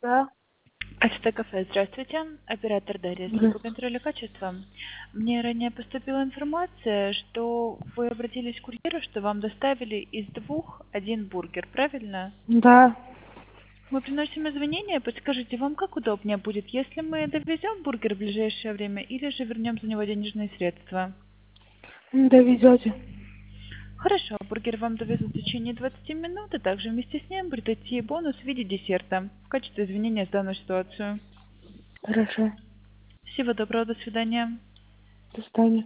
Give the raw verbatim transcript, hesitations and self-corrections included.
Да. АЧТ кафе, здравствуйте. Оператор Дарья, служба Здравствуйте. контроля качества. Мне ранее поступила информация, что вы обратились к курьеру, что вам доставили из двух один бургер, правильно? Да. Мы приносим извинения. Подскажите, вам как удобнее будет, если мы довезем бургер в ближайшее время или же вернем за него денежные средства? Довезете. Хорошо, бургер вам довезут в течение двадцати минут, и также вместе с ним будет идти бонус в виде десерта в качестве извинения за данную ситуацию. Хорошо. Всего доброго, до свидания. До свидания.